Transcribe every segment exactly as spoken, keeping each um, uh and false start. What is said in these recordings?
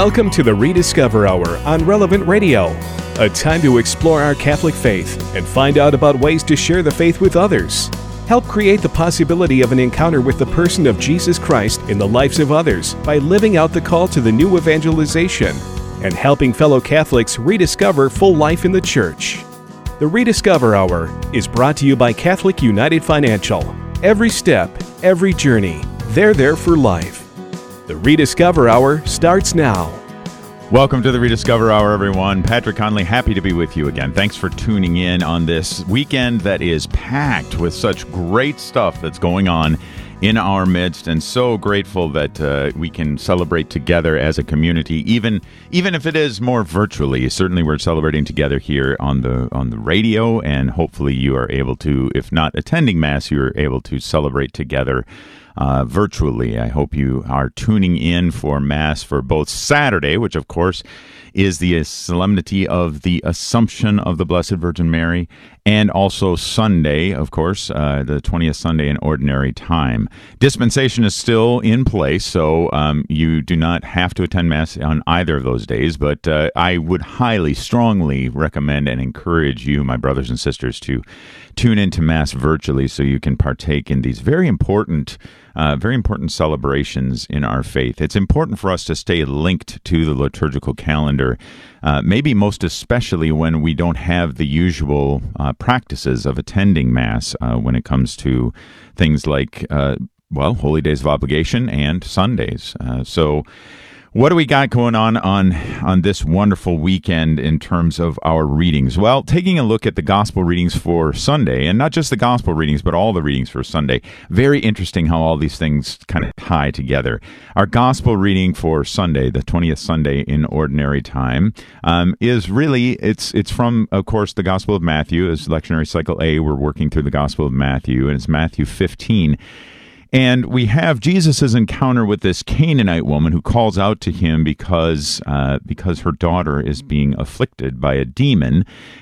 Welcome to the Rediscover Hour on Relevant Radio, a time to explore our Catholic faith and find out about ways to share the faith with others. Help create the possibility of an encounter with the person of Jesus Christ in the lives of others by living out the call to the new evangelization and helping fellow Catholics rediscover full life in the Church. The Rediscover Hour is brought to you by Catholic United Financial. Every step, every journey, they're there for life. The Rediscover Hour starts now. Welcome to the Rediscover Hour, everyone. Patrick Conley, happy to be with you again. Thanks for tuning in on this weekend that is packed with such great stuff that's going on in our midst, and so grateful that uh, we can celebrate together as a community, even even if it is more virtually. Certainly we're celebrating together here on the on the radio, and hopefully you are able to, if not attending Mass, you're able to celebrate together Uh, virtually. I hope you are tuning in for Mass for both Saturday, which of course is the solemnity of the Assumption of the Blessed Virgin Mary, and also Sunday, of course, uh, the twentieth Sunday in Ordinary Time. Dispensation is still in place, so um, you do not have to attend Mass on either of those days, but uh, I would highly, strongly recommend and encourage you, my brothers and sisters, to tune into Mass virtually so you can partake in these very important Uh, very important celebrations in our faith. It's important for us to stay linked to the liturgical calendar, uh, maybe most especially when we don't have the usual uh, practices of attending Mass uh, when it comes to things like, uh, well, holy days of obligation and Sundays. Uh, so what do we got going on, on on this wonderful weekend in terms of our readings? Well, taking a look at the gospel readings for Sunday, and not just the gospel readings, but all the readings for Sunday. Very interesting how all these things kind of tie together. Our gospel reading for Sunday, the twentieth Sunday in Ordinary Time, um, is really, it's it's from, of course, the Gospel of Matthew. As Lectionary Cycle A, we're working through the Gospel of Matthew, and it's Matthew fifteen. And we have Jesus' encounter with this Canaanite woman who calls out to him because uh, because her daughter is being afflicted by a demon.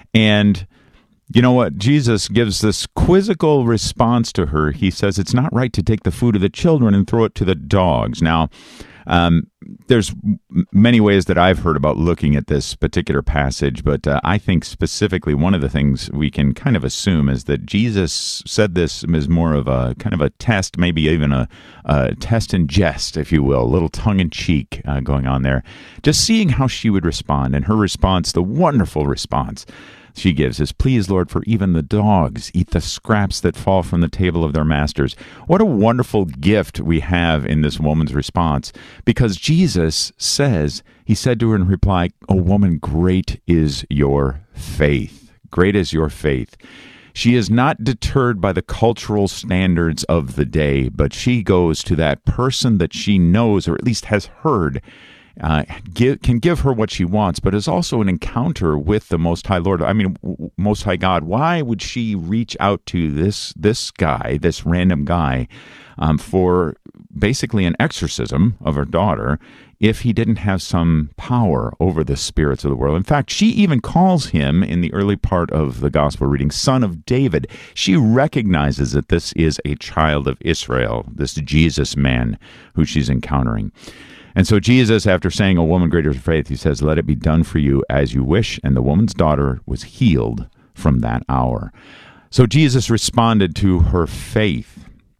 And you know what? Jesus gives this quizzical response to her. He says it's not right to take the food of the children and throw it to the dogs. Now, um, there's many ways that I've heard about looking at this particular passage, but uh, I think specifically one of the things we can kind of assume is that Jesus said this as more of a kind of a test, maybe even a, a test and jest, if you will, a little tongue-in-cheek uh, going on there, just seeing how she would respond. And her response, the wonderful response she gives is, "Please, Lord, for even the dogs eat the scraps that fall from the table of their masters." What a wonderful gift we have in this woman's response, because Jesus says, he said to her in reply, "O woman, great is your faith. Great is your faith." She is not deterred by the cultural standards of the day, but she goes to that person that she knows, or at least has heard, Uh, give, can give her what she wants, but is also an encounter with the Most High Lord. I mean, Most High God. Why would she reach out to this this guy, this random guy, um, for basically an exorcism of her daughter if he didn't have some power over the spirits of the world? In fact, she even calls him, in the early part of the gospel reading, Son of David. She recognizes that this is a child of Israel, this Jesus man who she's encountering. And so Jesus, after saying, "O woman, greater is your faith," he says, "Let it be done for you as you wish." And the woman's daughter was healed from that hour. So Jesus responded to her faith.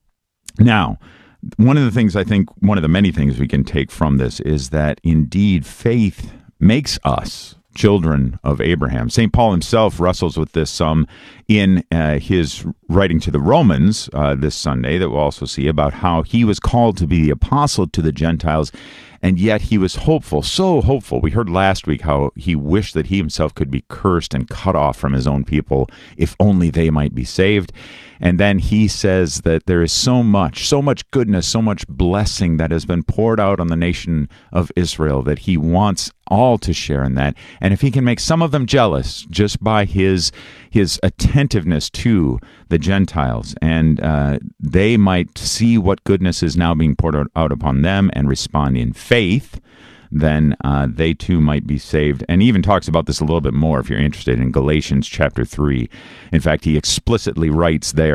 Now, one of the things I think, one of the many things we can take from this is that indeed faith makes us children of Abraham. Saint Paul himself wrestles with this some in uh, his writing to the Romans uh, this Sunday, that we'll also see, about how he was called to be the apostle to the Gentiles, and yet he was hopeful, so hopeful. We heard last week how he wished that he himself could be cursed and cut off from his own people, if only they might be saved. And then he says that there is so much, so much goodness, so much blessing that has been poured out on the nation of Israel that he wants all to share in that. And if he can make some of them jealous just by his his attentiveness to the Gentiles, and uh, they might see what goodness is now being poured out upon them and respond in faith, then uh, they too might be saved. And he even talks about this a little bit more if you're interested in Galatians chapter three. In fact, he explicitly writes there,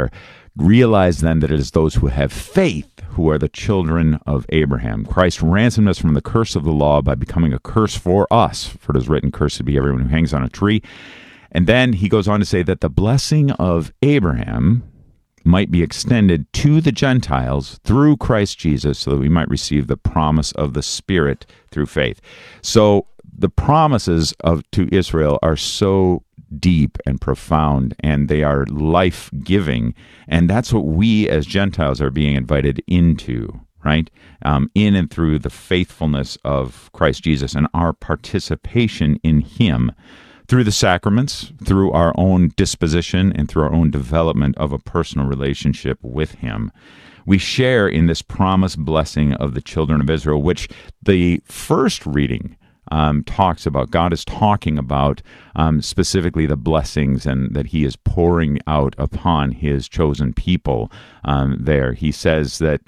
Realize then that it is those who have faith who are the children of Abraham. Christ ransomed us from the curse of the law by becoming a curse for us. For it is written, cursed be everyone who hangs on a tree. And then he goes on to say that the blessing of Abraham might be extended to the Gentiles through Christ Jesus so that we might receive the promise of the Spirit through faith. So the promises of to Israel are so deep and profound, and they are life-giving, and that's what we as Gentiles are being invited into, right? Um, in and through the faithfulness of Christ Jesus and our participation in Him through the sacraments, through our own disposition, and through our own development of a personal relationship with Him. We share in this promised blessing of the children of Israel, which the first reading Um, talks about. God is talking about um, specifically the blessings and that He is pouring out upon His chosen people. Um, there, He says that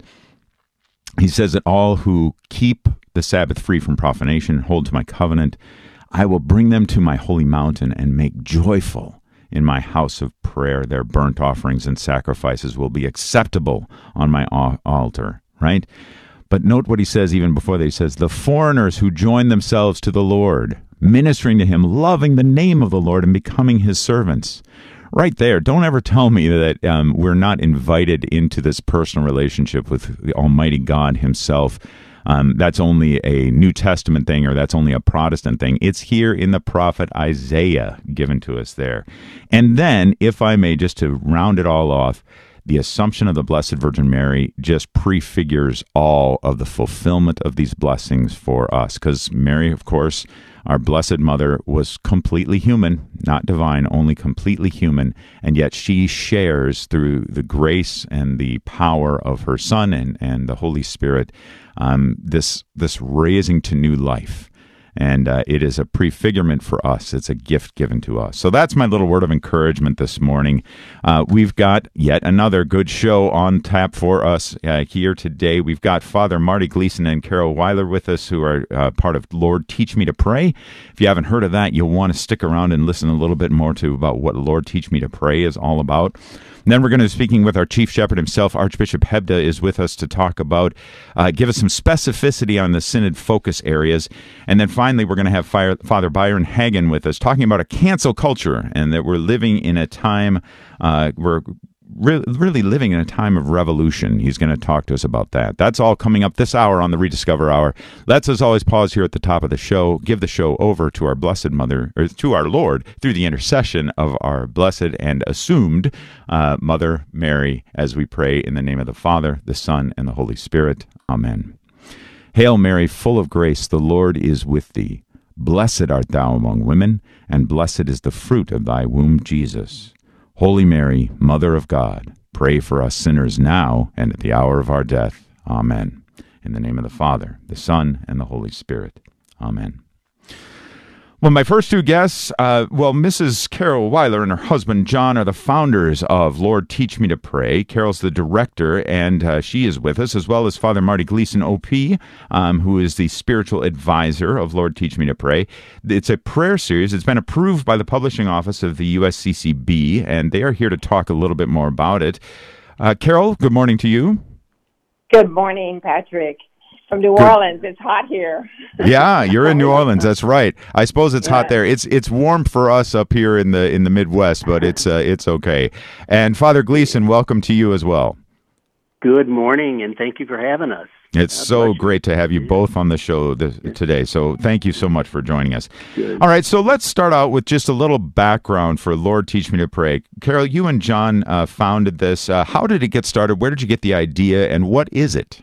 He says that all who keep the Sabbath free from profanation and hold to my covenant, I will bring them to my holy mountain and make joyful in my house of prayer. Their burnt offerings and sacrifices will be acceptable on my altar. Right. But note what he says even before that. He says, the foreigners who join themselves to the Lord, ministering to Him, loving the name of the Lord, and becoming His servants. Right there. Don't ever tell me that um, we're not invited into this personal relationship with the Almighty God Himself. Um, that's only a New Testament thing, or that's only a Protestant thing. It's here in the prophet Isaiah given to us there. And then, if I may, just to round it all off, the Assumption of the Blessed Virgin Mary just prefigures all of the fulfillment of these blessings for us. Because Mary, of course, our Blessed Mother, was completely human, not divine, only completely human. And yet she shares through the grace and the power of her Son and, and the Holy Spirit um, this, this raising to new life. And uh, it is a prefigurement for us. It's a gift given to us. So that's my little word of encouragement this morning. Uh, we've got yet another good show on tap for us uh, here today. We've got Father Marty Gleason and Carol Weiler with us, who are uh, part of Lord Teach Me to Pray. If you haven't heard of that, you'll want to stick around and listen a little bit more to about what Lord Teach Me to Pray is all about. And then we're going to be speaking with our chief shepherd himself. Archbishop Hebda is with us to talk about, uh, give us some specificity on the synod focus areas. And then finally, we're going to have Fire, Father Byron Hagen with us, talking about a cancel culture, and that we're living in a time, uh, we're re- really living in a time of revolution. He's going to talk to us about that. That's all coming up this hour on the Rediscover Hour. Let's, as always, pause here at the top of the show, give the show over to our Blessed Mother, or to our Lord, through the intercession of our blessed and assumed uh, Mother Mary, as we pray in the name of the Father, the Son, and the Holy Spirit. Amen. Hail Mary, full of grace, the Lord is with thee. Blessed art thou among women, and blessed is the fruit of thy womb, Jesus. Holy Mary, Mother of God, pray for us sinners now and at the hour of our death. Amen. In the name of the Father, the Son, and the Holy Spirit. Amen. Well, my first two guests, uh, well, Missus Carol Weiler and her husband, John, are the founders of Lord Teach Me to Pray. Carol's the director, and uh, she is with us, as well as Father Marty Gleason, O P, um, who is the spiritual advisor of Lord Teach Me to Pray. It's a prayer series. It's been approved by the publishing office of the U S C C B, and they are here to talk a little bit more about it. Uh, Carol, good morning to you. Good morning, Patrick. From New Good. Orleans. It's hot here. Yeah, you're in New Orleans. That's right. I suppose it's yeah. hot there. It's it's warm for us up here in the in the Midwest, but it's uh, it's okay. And Father Gleason, welcome to you as well. Good morning, and thank you for having us. It's God so great to have you both on the show this, today. So thank you so much for joining us. Good. All right, so let's start out with just a little background for Lord Teach Me to Pray. Carol, you and John uh, founded this. Uh, how did it get started? Where did you get the idea, and what is it?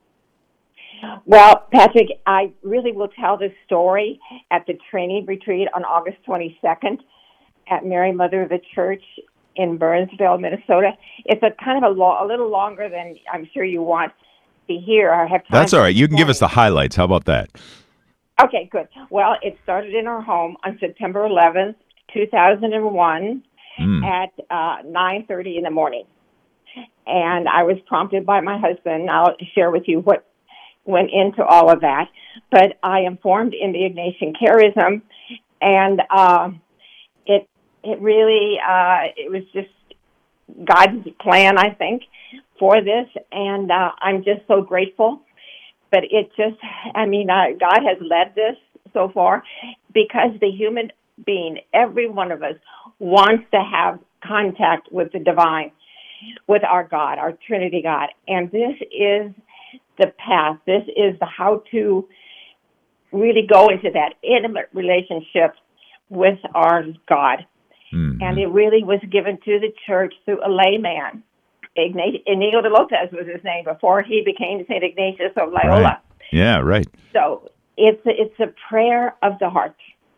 Well, Patrick, I really will tell this story at the training retreat on August twenty-second at Mary Mother of the Church in Burnsville, Minnesota. It's a kind of a, lo- a little longer than I'm sure you want to hear. I have time. That's all right. You can give us the highlights. How about that? Okay, good. Well, it started in our home on September eleventh, two thousand one mm. at uh, nine thirty in the morning. And I was prompted by my husband. I'll share with you what went into all of that, but I am formed in the Ignatian Charism, and uh, it it really uh, it was just God's plan, I think, for this, and uh, I'm just so grateful. But it just, I mean, uh, God has led this so far because the human being, every one of us, wants to have contact with the divine, with our God, our Trinity God. And this is the path. This is the how to really go into that intimate relationship with our God. Mm-hmm. And it really was given to the church through a layman. Ignatius, Inigo de Lopez was his name before he became Saint Ignatius of Loyola. Right. Yeah, right. So it's a, it's a prayer of the heart.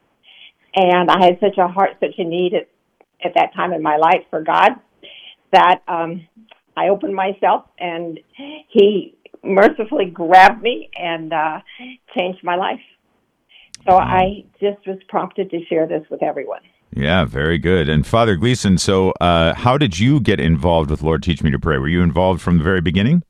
And I had such a heart, such a need at, at that time in my life for God that um, I opened myself, and He mercifully grabbed me and uh, changed my life. So wow. I just was prompted to share this with everyone. Yeah, very good. And Father Gleason, so uh, how did you get involved with Lord Teach Me to Pray? Were you involved from the very beginning?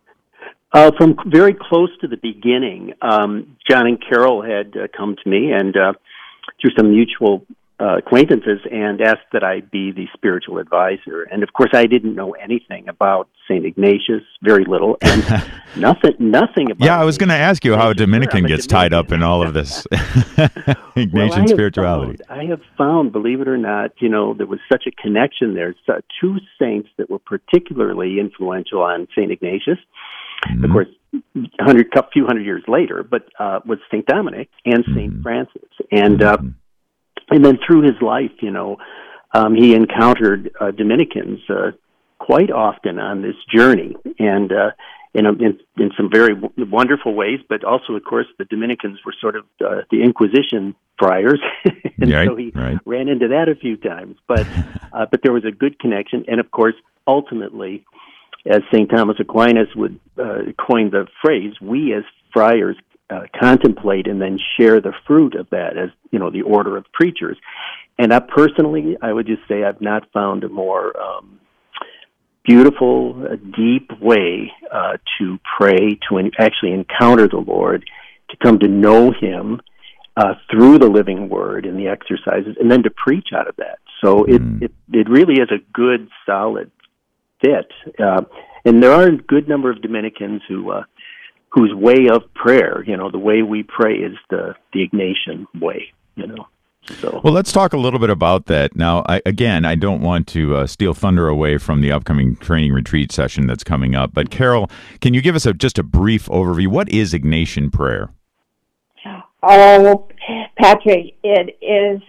Uh, from very close to the beginning. Um, John and Carol had uh, come to me and uh, through some mutual uh, acquaintances and asked that I be the spiritual advisor. And of course, I didn't know anything about Saint Ignatius, very little, and nothing, nothing about. Yeah, I was going to ask you how a Dominican gets tied up in all of this Ignatian well, I spirituality. Found, I have found, believe it or not, you know, there was such a connection there. So two saints that were particularly influential on Saint Ignatius. Mm-hmm. Of course, a hundred, few hundred years later, but uh, was Saint Dominic and Saint Mm-hmm. Francis, and uh, mm-hmm. and then through his life, you know, um, he encountered uh, Dominicans uh, quite often on this journey, and uh, in, a, in in some very w- wonderful ways. But also, of course, the Dominicans were sort of uh, the Inquisition friars, and right, so he right. ran into that a few times. But uh, but there was a good connection, and of course, ultimately, as Saint Thomas Aquinas would uh, coin the phrase, we as friars uh, contemplate and then share the fruit of that as, you know, the order of preachers. And I personally, I would just say I've not found a more um, beautiful, uh, deep way uh, to pray, to en- actually encounter the Lord, to come to know Him uh, through the living Word and the exercises, and then to preach out of that. So mm. it, it it really is a good, solid fit. Uh, and there are a good number of Dominicans who uh, whose way of prayer, you know, the way we pray is the, the Ignatian way, you know. So. Well, let's talk a little bit about that. Now, I, again, I don't want to uh, steal thunder away from the upcoming training retreat session that's coming up, but Carol, can you give us a, just a brief overview? What is Ignatian prayer? Oh, Patrick, it is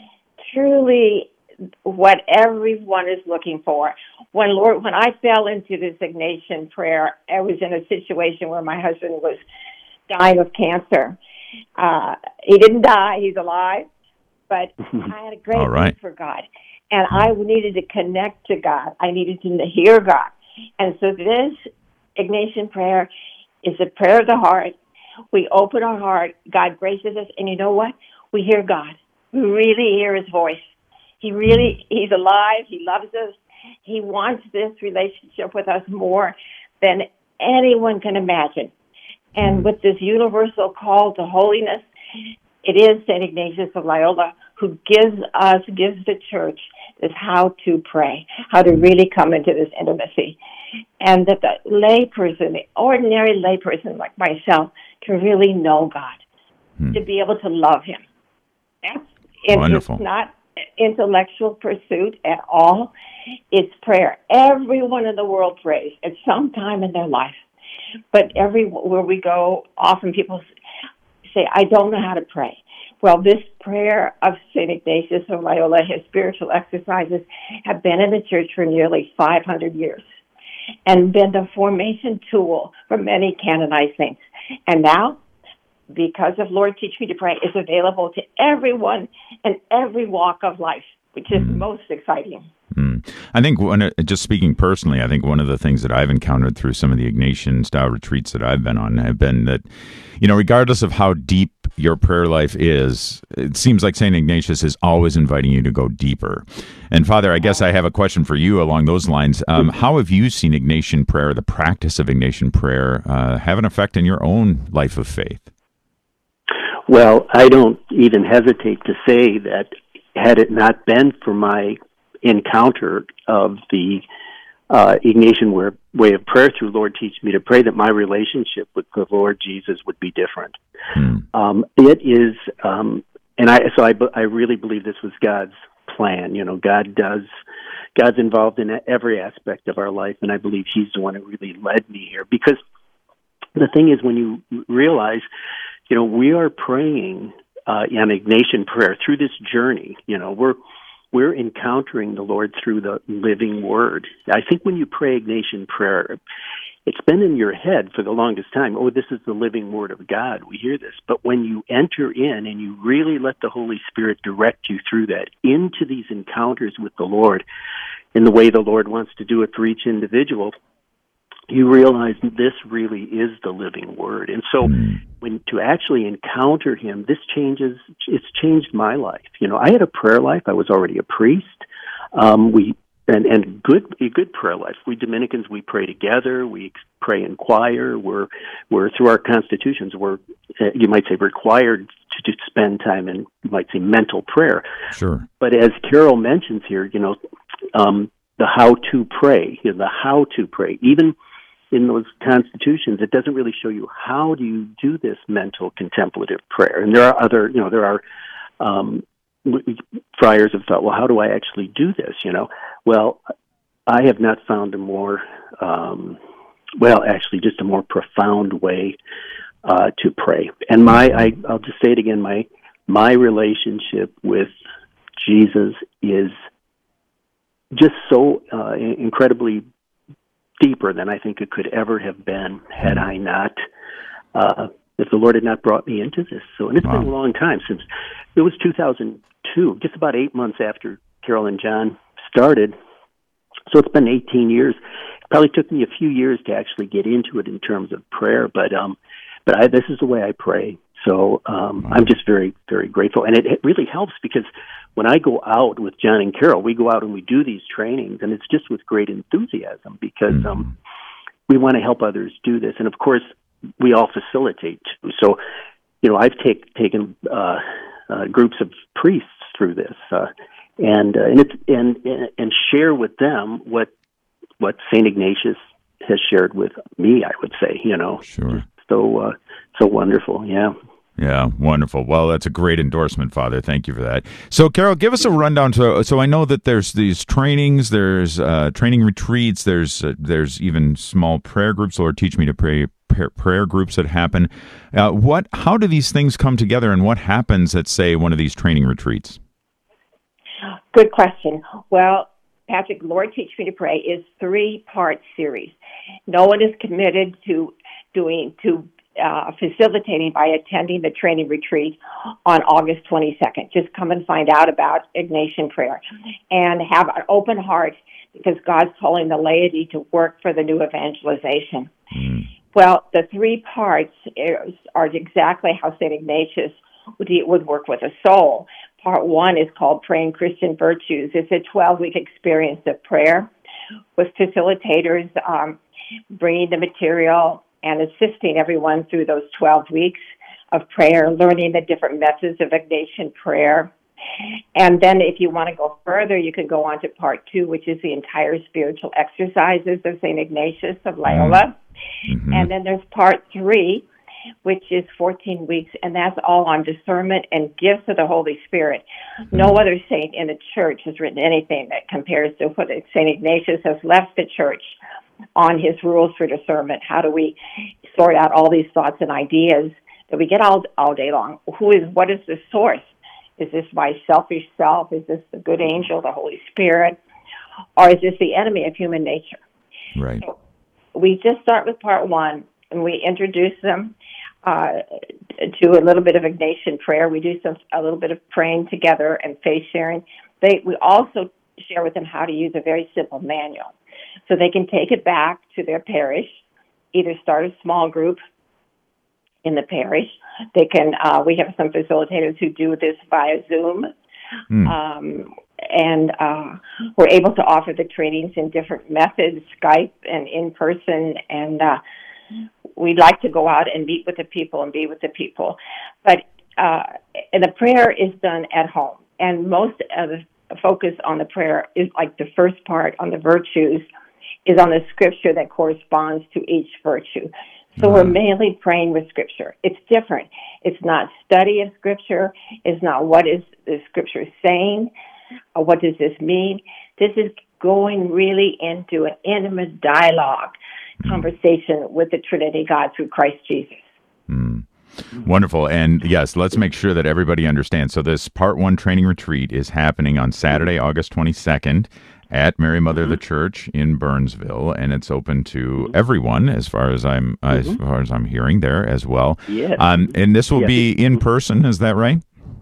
truly what everyone is looking for. When Lord, when I fell into this Ignatian prayer, I was in a situation where my husband was dying of cancer. Uh, he didn't die; he's alive. But I had a great All right. need for God, and I needed to connect to God. I needed to hear God, and so this Ignatian prayer is a prayer of the heart. We open our heart. God graces us, and you know what? We hear God. We really hear His voice. He really, He's alive. He loves us. He wants this relationship with us more than anyone can imagine. And with this universal call to holiness, it is Saint Ignatius of Loyola who gives us, gives the church this how to pray, how to really come into this intimacy. And that the layperson, the ordinary layperson like myself, can really know God, hmm. to be able to love Him. That's it, wonderful. It's not intellectual pursuit at all. It's prayer. Everyone in the world prays at some time in their life. But everywhere we go, often people say, I don't know how to pray. Well, this prayer of Saint Ignatius of Loyola, his spiritual exercises, have been in the church for nearly five hundred years and been the formation tool for many canonized saints. And now, because of Lord Teach Me to Pray, is available to everyone in every walk of life, which is mm. most exciting. Mm. I think, one, just speaking personally, I think one of the things that I've encountered through some of the Ignatian-style retreats that I've been on have been that, you know, regardless of how deep your prayer life is, it seems like Saint Ignatius is always inviting you to go deeper. And Father, I guess I have a question for you along those lines. Um, how have you seen Ignatian prayer, the practice of Ignatian prayer, uh, have an effect in your own life of faith? Well, I don't even hesitate to say that had it not been for my encounter of the uh, Ignatian way of prayer through Lord Teach Me to Pray, that my relationship with the Lord Jesus would be different. Hmm. Um, it is, um, and I so I, I really believe this was God's plan. You know, God does, God's involved in every aspect of our life, and I believe He's the one who really led me here. Because the thing is, when you realize, you know, we are praying uh, an Ignatian prayer through this journey. You know, we're we're encountering the Lord through the living Word. I think when you pray Ignatian prayer, it's been in your head for the longest time. Oh, this is the living Word of God. We hear this. But when you enter in and you really let the Holy Spirit direct you through that into these encounters with the Lord in the way the Lord wants to do it for each individual, you realize this really is the living Word. And so when to actually encounter Him, this changes, it's changed my life. You know, I had a prayer life. I was already a priest. Um, we And and good a good prayer life. We Dominicans, we pray together. We pray in choir. We're we're through our constitutions. We're uh, you might say required to, to spend time in, you might say, mental prayer. Sure. But as Carol mentions here, you know, um, the how to pray, you know, the how to pray. Even in those constitutions, it doesn't really show you how do you do this mental contemplative prayer. And there are other, you know, there are. Um, friars have thought, well, how do I actually do this? You know, well, I have not found a more, um, well, actually, just a more profound way uh, to pray. And my, I, I'll just say it again, my my relationship with Jesus is just so uh, incredibly deeper than I think it could ever have been had I not. Uh, if the Lord had not brought me into this. So, and it's wow. been a long time since, it was two thousand two, just about eight months after Carol and John started. So it's been eighteen years. It probably took me a few years to actually get into it in terms of prayer, but um, but I, this is the way I pray. So um, wow. I'm just very, very grateful. And it, it really helps because when I go out with John and Carol, we go out and we do these trainings, and it's just with great enthusiasm because mm-hmm. um, we want to help others do this. And of course, we all facilitate too. So, you know, I've take, taken uh, uh, groups of priests through this, uh, and uh, and it's and and share with them what what Saint Ignatius has shared with me. I would say, you know, sure, so uh, so wonderful, yeah. Yeah, wonderful. Well, that's a great endorsement, Father. Thank you for that. So, Carol, give us a rundown. So, so I know that there's these trainings, there's uh, training retreats, there's uh, there's even small prayer groups. Lord, teach me to pray. Prayer groups that happen. Uh, what? How do these things come together, and what happens at, say, one of these training retreats? Good question. Well, Patrick, Lord Teach Me to Pray is three-part series. No one is committed to doing to uh, facilitating by attending the training retreat on August twenty-second. Just come and find out about Ignatian prayer, and have an open heart because God's calling the laity to work for the new evangelization. Mm. Well, the three parts is, are exactly how Saint Ignatius would, would work with a soul. Part one is called Praying Christian Virtues. It's a twelve-week experience of prayer with facilitators um, bringing the material and assisting everyone through those twelve weeks of prayer, learning the different methods of Ignatian prayer. And then if you want to go further, you can go on to part two, which is the entire spiritual exercises of Saint Ignatius of Loyola. Mm-hmm. And then there's part three, which is fourteen weeks, and that's all on discernment and gifts of the Holy Spirit. Mm-hmm. No other saint in the church has written anything that compares to what Saint Ignatius has left the church on his rules for discernment. How do we sort out all these thoughts and ideas that we get all all day long? Who is, what is the source? Is this my selfish self? Is this the good angel, the Holy Spirit? Or is this the enemy of human nature? Right. So we just start with part one, and we introduce them uh, to a little bit of Ignatian prayer. We do some a little bit of praying together and faith sharing. They we also share with them how to use a very simple manual, so they can take it back to their parish, either start a small group in the parish. They can. Uh, we have some facilitators who do this via Zoom. Mm. Um, and uh, we're able to offer the trainings in different methods, Skype and in person, and uh, we'd like to go out and meet with the people and be with the people. But uh, and the prayer is done at home, and most of the focus on the prayer is like the first part on the virtues is on the scripture that corresponds to each virtue. So we're mainly praying with scripture. It's different. It's not study of scripture. It's not what is the scripture saying. Or what does this mean? This is going really into an intimate dialogue, conversation with the Trinity God through Christ Jesus. Mm. Wonderful. And yes, let's make sure that everybody understands. So this part one training retreat is happening on Saturday, August twenty-second at Mary Mother of the Church in Burnsville, and it's open to everyone as far as I'm mm-hmm. as far as I'm hearing there as well. Yes. Um, and this will yes. be in person, is that right?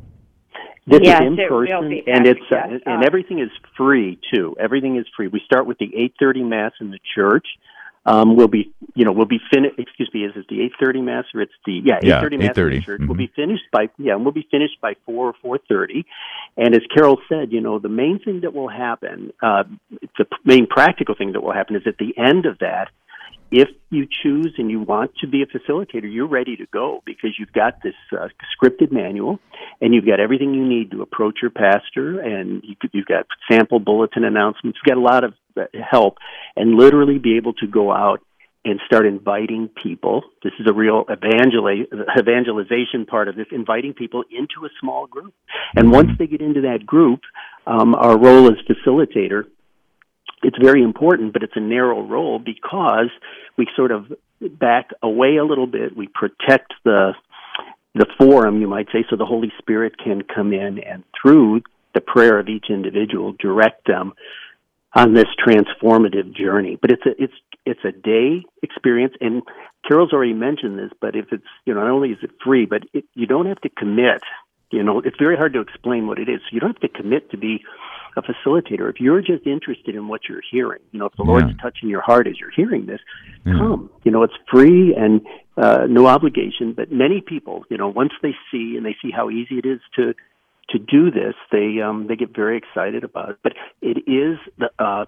This yes, is in it person, will be. and it's uh, yes. and everything is free too. Everything is free. We start with the eight thirty mass in the church. Um, we'll be, you know, we'll be finished. Excuse me, is it the eight thirty mass or it's the yeah eight thirty yeah, mass in the church? Mm-hmm. We'll be finished by yeah, and we'll be finished by four or four thirty. And as Carol said, you know, the main thing that will happen, uh, the main practical thing that will happen is at the end of that, if you choose and you want to be a facilitator, you're ready to go because you've got this uh, scripted manual and you've got everything you need to approach your pastor, and you, you've got sample bulletin announcements. You've got a lot of help, and literally be able to go out and start inviting people. This is a real evangel- evangelization part of this, inviting people into a small group. And once they get into that group, um, our role as facilitator, it's very important, but it's a narrow role because we sort of back away a little bit. We protect the the forum, you might say, so the Holy Spirit can come in and through the prayer of each individual direct them on this transformative journey. But it's a it's it's a day experience, and Carol's already mentioned this. But if it's you know not only is it free, but it, you don't have to commit. You know, it's very hard to explain what it is. So you don't have to commit to be a facilitator. If you're just interested in what you're hearing, you know, if the yeah. Lord's touching your heart as you're hearing this, yeah. come. You know, it's free and uh, no obligation. But many people, you know, once they see and they see how easy it is to to do this, they um, they get very excited about it. But it is the, uh,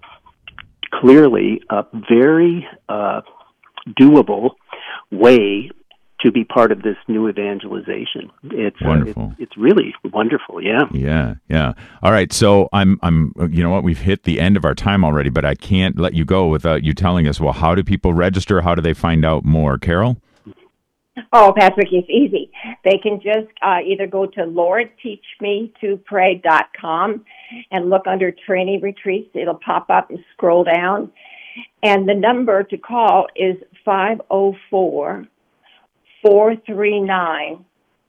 clearly a very uh, doable way to be part of this new evangelization. It's wonderful. Uh, it's, it's really wonderful. Yeah. Yeah. Yeah. All right. So I'm, I'm, you know what, we've hit the end of our time already, but I can't let you go without you telling us, well, how do people register? How do they find out more? Carol? Oh, Patrick, it's easy. They can just uh, either go to lord teach me to pray dot com and look under training retreats. It'll pop up and scroll down. And the number to call is five oh four, four three nine,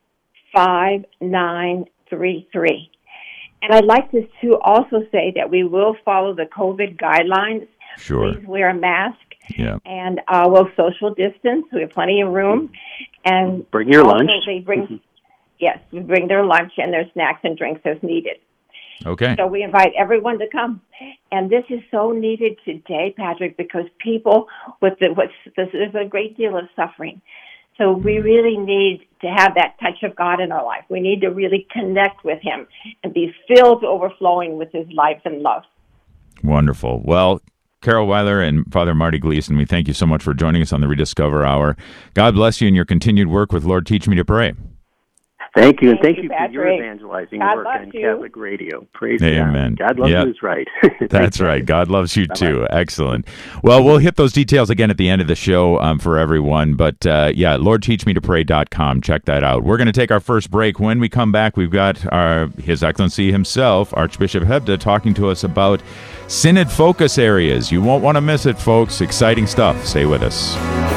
five nine three three. And I'd like to, to also say that we will follow the COVID guidelines. Sure. Please wear a mask. Yeah. And uh, we'll social distance. We have plenty of room. And bring your lunch. They bring, mm-hmm. Yes, we bring their lunch and their snacks and drinks as needed. Okay. So we invite everyone to come. And this is so needed today, Patrick, because people with the what's there's a great deal of suffering. So we really need to have that touch of God in our life. We need to really connect with Him and be filled to overflowing with His life and love. Wonderful. Well, Carol Weiler and Father Marty Gleason, we thank you so much for joining us on the Rediscover Hour. God bless you in your continued work with Lord Teach Me to Pray. Thank you, and thank, thank you, you for your evangelizing God work on you. Catholic Radio. Praise Amen. God. God loves yep. you is right. That's right. God loves you too. Bye-bye. Excellent. Well, we'll hit those details again at the end of the show um, for everyone. But uh, yeah, lord teach me to pray dot com. Check that out. We're going to take our first break. When we come back, we've got our His Excellency himself, Archbishop Hebda, talking to us about Synod focus areas. You won't want to miss it, folks. Exciting stuff. Stay with us.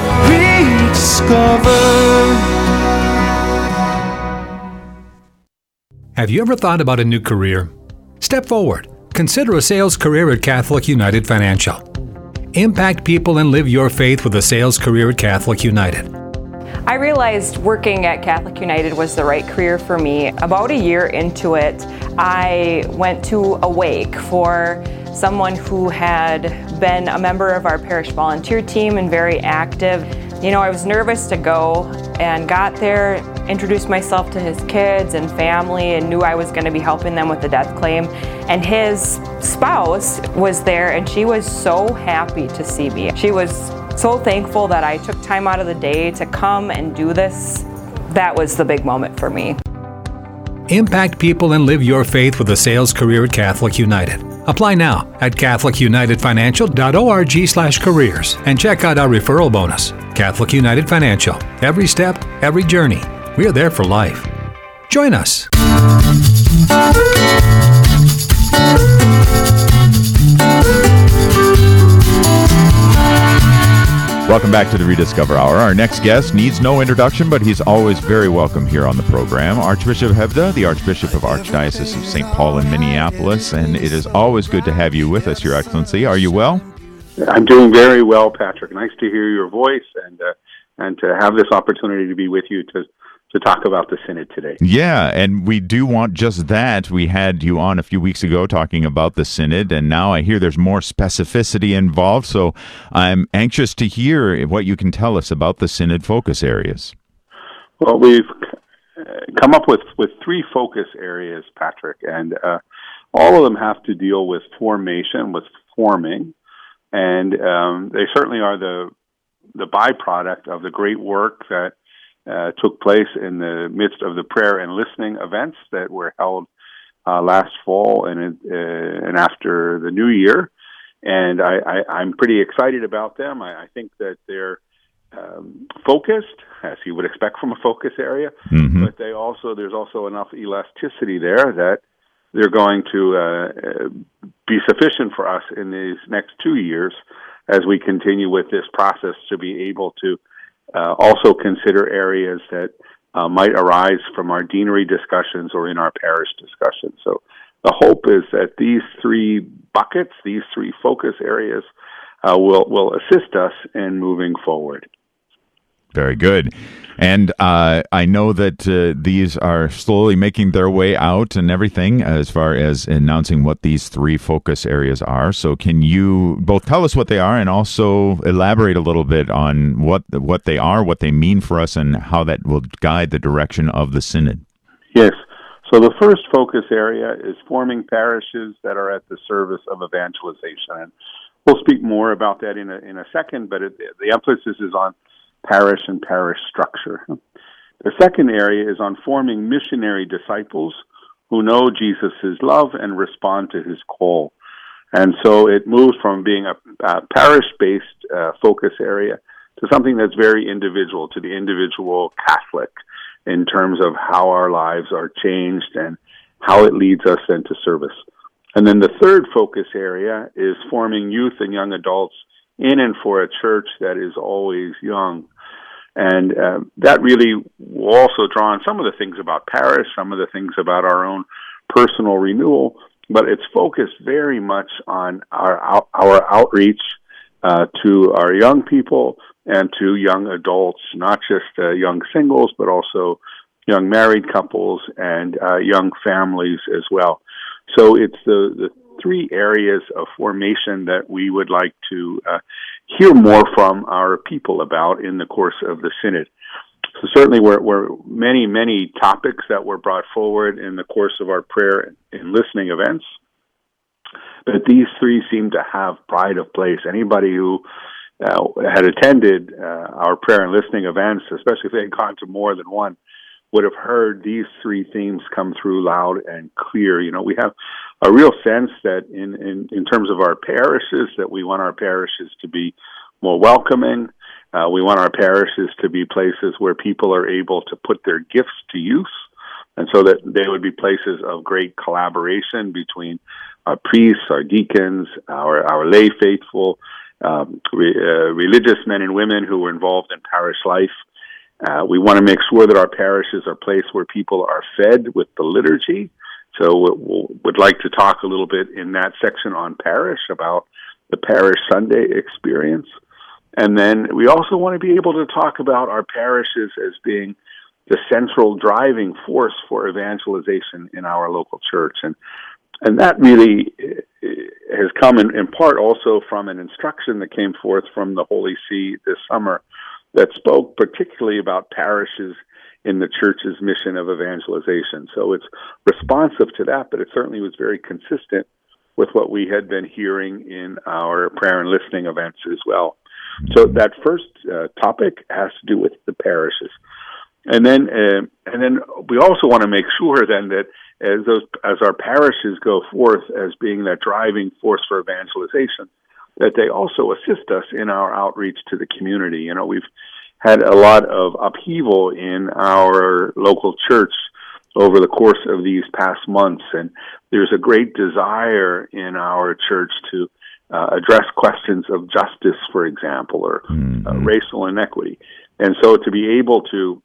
Rediscover. Have you ever thought about a new career? Step forward. Consider a sales career at Catholic United Financial. Impact people and live your faith with a sales career at Catholic United. I realized working at Catholic United was the right career for me. About a year into it, I went to a wake for someone who had been a member of our parish volunteer team and very active. You know, I was nervous to go and got there, introduced myself to his kids and family and knew I was going to be helping them with the death claim. And his spouse was there and she was so happy to see me. She was so thankful that I took time out of the day to come and do this. That was the big moment for me. Impact people and live your faith with a sales career at Catholic United. Apply now at catholic united financial dot org slash careers and check out our referral bonus. Catholic United Financial. Every step, every journey. We're there for life. Join us. Welcome back to the Rediscover Hour. Our next guest needs no introduction, but he's always very welcome here on the program. Archbishop Hevda, the Archbishop of Archdiocese of Saint Paul in Minneapolis, and it is always good to have you with us, Your Excellency. Are you well? I'm doing very well, Patrick. Nice to hear your voice and uh, and to have this opportunity to be with you to to talk about the Synod today. Yeah, and we do want just that. We had you on a few weeks ago talking about the Synod, and now I hear there's more specificity involved, so I'm anxious to hear what you can tell us about the Synod focus areas. Well, we've come up with, with three focus areas, Patrick, and uh, all of them have to deal with formation, with forming, and um, they certainly are the the byproduct of the great work that Uh, took place in the midst of the prayer and listening events that were held uh, last fall and uh, and after the new year, and I, I, I'm pretty excited about them. I, I think that they're um, focused, as you would expect from a focus area, mm-hmm. but they also there's also enough elasticity there that they're going to uh, be sufficient for us in these next two years as we continue with this process to be able to Uh, also consider areas that uh, might arise from our deanery discussions or in our parish discussions. So the hope is that these three buckets, these three focus areas, uh, will will assist us in moving forward. Very good. And uh, I know that uh, these are slowly making their way out and everything as far as announcing what these three focus areas are. So can you both tell us what they are and also elaborate a little bit on what what they are, what they mean for us, and how that will guide the direction of the Synod? Yes. So the first focus area is forming parishes that are at the service of evangelization. And we'll speak more about that in a, in a second, but it, the emphasis is on parish and parish structure. The second area is on forming missionary disciples who know Jesus' love and respond to his call. And so it moves from being a, a parish-based uh, focus area to something that's very individual, to the individual Catholic, in terms of how our lives are changed and how it leads us into service. And then the third focus area is forming youth and young adults in and for a church that is always young. And uh, that really will also draw on some of the things about parish, some of the things about our own personal renewal, but it's focused very much on our our outreach uh, to our young people and to young adults, not just uh, young singles, but also young married couples and uh, young families as well. So it's the, the three areas of formation that we would like to uh, hear more from our people about in the course of the Synod. So certainly were, were many, many topics that were brought forward in the course of our prayer and listening events, but these three seem to have pride of place. Anybody who uh, had attended uh, our prayer and listening events, especially if they had gone to more than one, would have heard these three themes come through loud and clear. You know, we have a real sense that in, in, in terms of our parishes, that we want our parishes to be more welcoming. Uh, we want our parishes to be places where people are able to put their gifts to use, and so that they would be places of great collaboration between our priests, our deacons, our, our lay faithful, um, re, uh, religious men and women who were involved in parish life. Uh, we want to make sure that our parishes are places where people are fed with the liturgy. So we we'll, would like to talk a little bit in that section on parish about the parish Sunday experience. And then we also want to be able to talk about our parishes as being the central driving force for evangelization in our local church. And and that really has come in, in part also from an instruction that came forth from the Holy See this summer that spoke particularly about parishes in the church's mission of evangelization. So it's responsive to that, but it certainly was very consistent with what we had been hearing in our prayer and listening events as well. So that first uh, topic has to do with the parishes. and then uh, and then we also want to make sure then that as those as our parishes go forth as being that driving force for evangelization, that they also assist us in our outreach to the community. You know, we've had a lot of upheaval in our local church over the course of these past months, and there's a great desire in our church to uh, address questions of justice, for example, or mm-hmm. uh, racial inequity. And so to be able to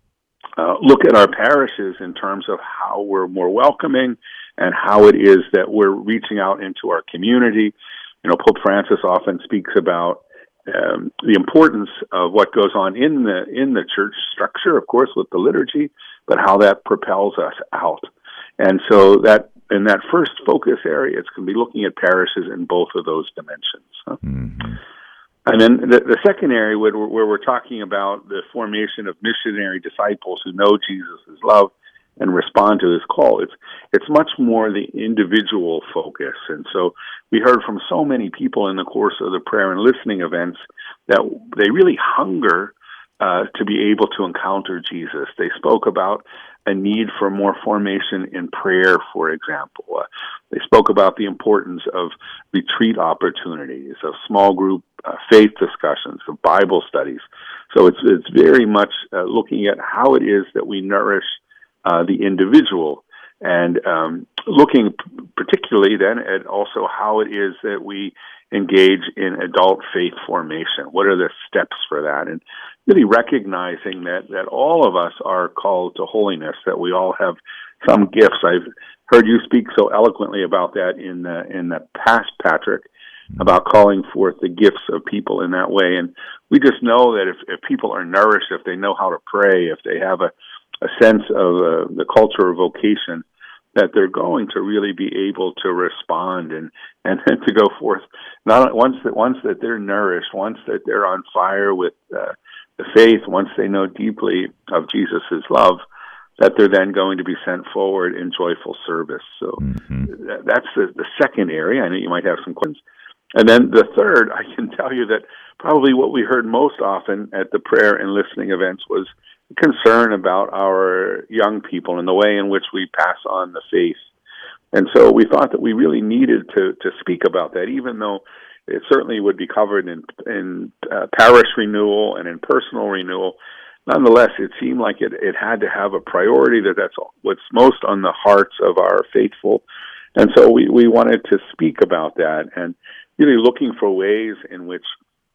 uh, look at our parishes in terms of how we're more welcoming and how it is that we're reaching out into our community. You know, Pope Francis often speaks about um, the importance of what goes on in the in the church structure, of course, with the liturgy, but how that propels us out. And so that in that first focus area, it's going to be looking at parishes in both of those dimensions. Huh? Mm-hmm. And then the, the second area where, where we're talking about the formation of missionary disciples who know Jesus' love and respond to his call, it's it's much more the individual focus. And so we heard from so many people in the course of the prayer and listening events that they really hunger uh, to be able to encounter Jesus. They spoke about a need for more formation in prayer, for example. Uh, they spoke about the importance of retreat opportunities, of small group uh, faith discussions, of Bible studies. So it's it's very much uh, looking at how it is that we nourish uh, the individual, and um, looking particularly then at also how it is that we engage in adult faith formation. What are the steps for that? And really recognizing that, that all of us are called to holiness, that we all have some gifts. I've heard you speak so eloquently about that in the, in the past, Patrick, about calling forth the gifts of people in that way. And we just know that if, if people are nourished, if they know how to pray, if they have a, a sense of uh, the culture of vocation, that they're going to really be able to respond and, and to go forth. Not once that once that they're nourished, once that they're on fire with uh, the faith, once they know deeply of Jesus' love, that they're then going to be sent forward in joyful service. So mm-hmm. that's the, the second area. I know you might have some questions. And then the third, I can tell you that probably what we heard most often at the prayer and listening events was concern about our young people and the way in which we pass on the faith. And so we thought that we really needed to, to speak about that, even though it certainly would be covered in, in uh, parish renewal and in personal renewal. Nonetheless, it seemed like it, it had to have a priority, that that's what's most on the hearts of our faithful. And so we, we wanted to speak about that and really looking for ways in which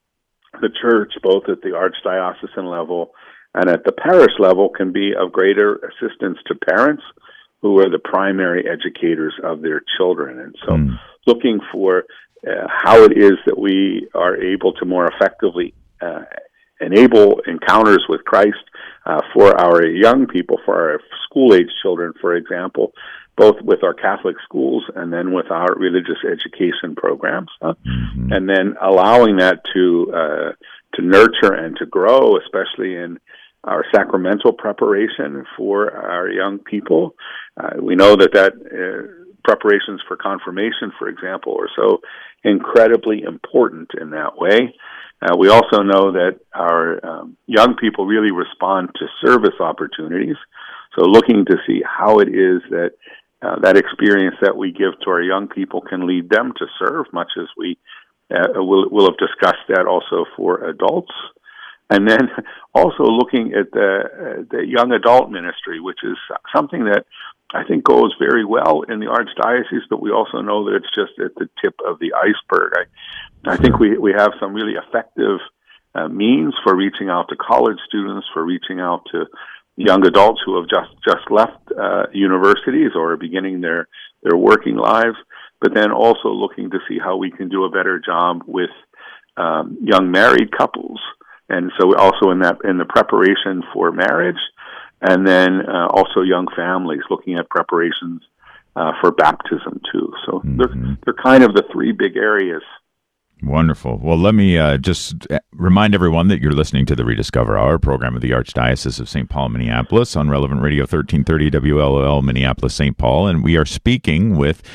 the church, both at the archdiocesan level and at the parish level, can be of greater assistance to parents who are the primary educators of their children. And so mm. looking for uh, how it is that we are able to more effectively uh, enable encounters with Christ uh, for our young people, for our school-age children, for example, both with our Catholic schools and then with our religious education programs, huh? mm-hmm. and then allowing that to uh, to nurture and to grow, especially in our sacramental preparation for our young people. Uh, we know that that uh, preparations for confirmation, for example, are so incredibly important in that way. Uh, we also know that our um, young people really respond to service opportunities. So looking to see how it is that uh, that experience that we give to our young people can lead them to serve, much as we uh, will, will have discussed that also for adults. And then also looking at the, uh, the young adult ministry, which is something that I think goes very well in the Archdiocese, but we also know that it's just at the tip of the iceberg. I, I think we, we have some really effective uh, means for reaching out to college students, for reaching out to young adults who have just, just left uh, universities or are beginning their, their working lives, but then also looking to see how we can do a better job with um, young married couples. And so also in that, in the preparation for marriage, and then uh, also young families, looking at preparations uh, for baptism too. So mm-hmm. they're, they're kind of the three big areas. Wonderful. Well, let me uh, just remind everyone that you're listening to the Rediscover Hour, program of the Archdiocese of Saint Paul, Minneapolis, on Relevant Radio thirteen thirty W L O L, Minneapolis, Saint Paul, and we are speaking with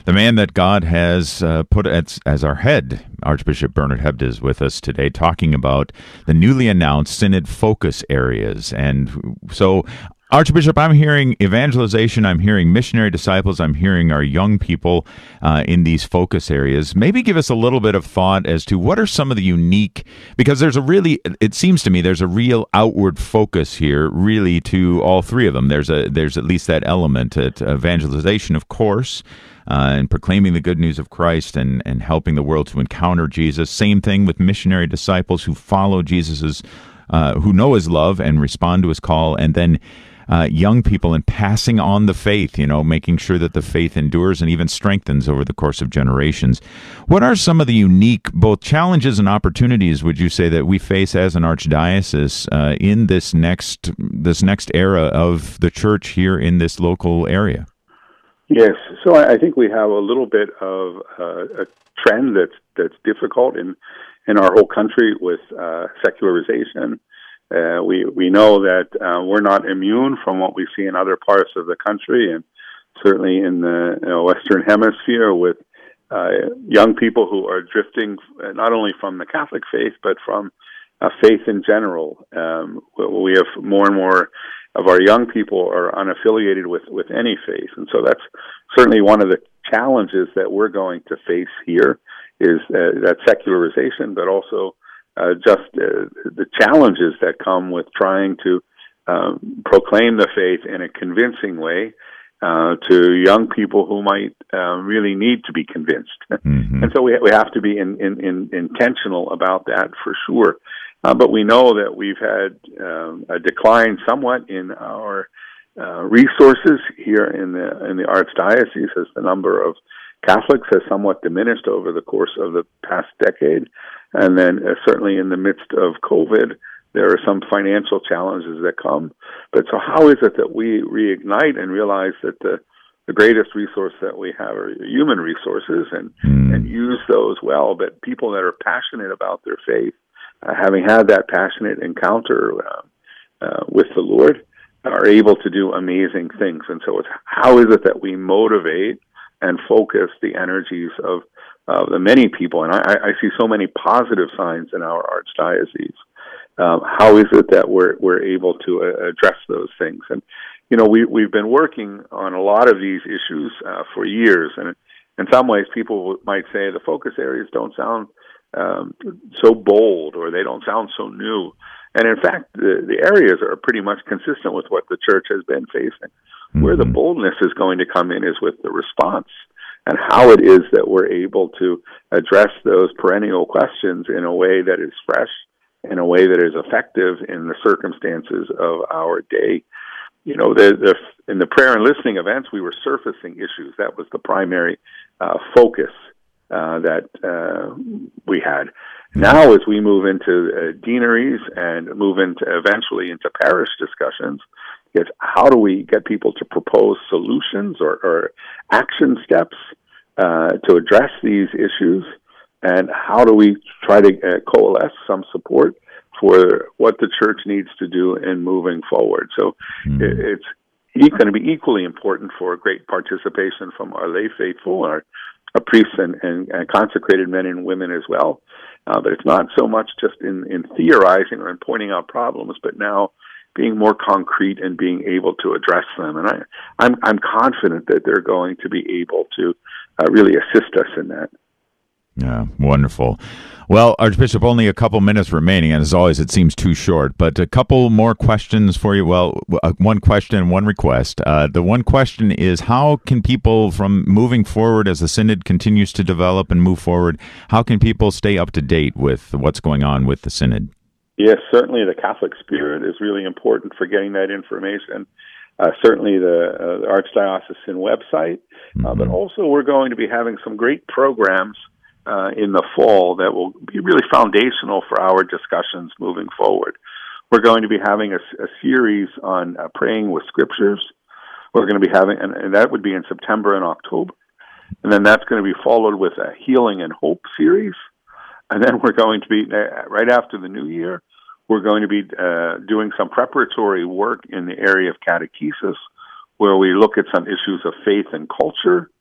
the man that God has uh, put as, as our head. Archbishop Bernard Hebda is with us today talking about the newly announced Synod focus areas. And so, Archbishop, I'm hearing evangelization, I'm hearing missionary disciples, I'm hearing our young people uh, in these focus areas. Maybe give us a little bit of thought as to what are some of the unique, because there's a really, it seems to me, there's a real outward focus here, really, to all three of them. There's a there's at least that element at evangelization, of course, uh, and proclaiming the good news of Christ and, and helping the world to encounter Jesus. Same thing with missionary disciples who follow Jesus's, uh, who know his love and respond to his call, and then Uh, young people and passing on the faith, you know, making sure that the faith endures and even strengthens over the course of generations. What are some of the unique, both challenges and opportunities, would you say, that we face as an archdiocese uh, in this next this next era of the church here in this local area? Yes, so I think we have a little bit of uh, a trend that's that's difficult in in our whole country with uh, secularization. Uh, we we know that uh, we're not immune from what we see in other parts of the country, and certainly in the you know, Western Hemisphere, with uh, young people who are drifting not only from the Catholic faith but from uh, faith in general. Um, we have more and more of our young people are unaffiliated with, with any faith, and so that's certainly one of the challenges that we're going to face here is uh, that secularization, but also Uh, just uh, the challenges that come with trying to um, proclaim the faith in a convincing way uh, to young people who might uh, really need to be convinced. Mm-hmm. And so we we have to be in, in, in intentional about that for sure. Uh, but we know that we've had um, a decline somewhat in our uh, resources here in the in the Archdiocese, as the number of Catholics has somewhat diminished over the course of the past decade. And then uh, certainly in the midst of COVID, there are some financial challenges that come. But so how is it that we reignite and realize that the, the greatest resource that we have are human resources and, mm. and use those well, but people that are passionate about their faith, uh, having had that passionate encounter uh, uh, with the Lord, are able to do amazing things. And so it's how is it that we motivate and focus the energies of Uh, the many people, and I, I see so many positive signs in our archdiocese. Um, how is it that we're we're able to uh, address those things? And you know, we we've been working on a lot of these issues uh, for years, and in some ways, people might say the focus areas don't sound um, so bold, or they don't sound so new. And in fact, the, the areas are pretty much consistent with what the church has been facing. Mm-hmm. Where the boldness is going to come in is with the response, and how it is that we're able to address those perennial questions in a way that is fresh, in a way that is effective in the circumstances of our day. You know, the, the, in the prayer and listening events, we were surfacing issues. That was the primary uh, focus uh, that uh, we had. Now, as we move into uh, deaneries and move into eventually into parish discussions, is how do we get people to propose solutions or, or action steps uh, to address these issues, and how do we try to uh, coalesce some support for what the church needs to do in moving forward. So mm. it, it's going to be equally important for great participation from our lay faithful, our, our priests and, and, and consecrated men and women as well. Uh, but it's not so much just in, in theorizing or in pointing out problems, but now being more concrete and being able to address them. And I, I'm, I'm confident that they're going to be able to uh, really assist us in that. Yeah, wonderful. Well, Archbishop, only a couple minutes remaining, and as always, it seems too short, but a couple more questions for you. Well, uh, one question, one request. Uh, the one question is, how can people, from moving forward as the Synod continues to develop and move forward, how can people stay up to date with what's going on with the Synod? Yes, certainly the Catholic spirit is really important for getting that information. Uh, certainly the, uh, the Archdiocesan website, mm-hmm. uh, but also we're going to be having some great programs uh, in the fall that will be really foundational for our discussions moving forward. We're going to be having a, a series on uh, praying with scriptures. We're going to be having, and, and that would be in September and October. And then that's going to be followed with a Healing and Hope series. And then we're going to be, uh, right after the new year, we're going to be uh, doing some preparatory work in the area of catechesis, where we look at some issues of faith and culture.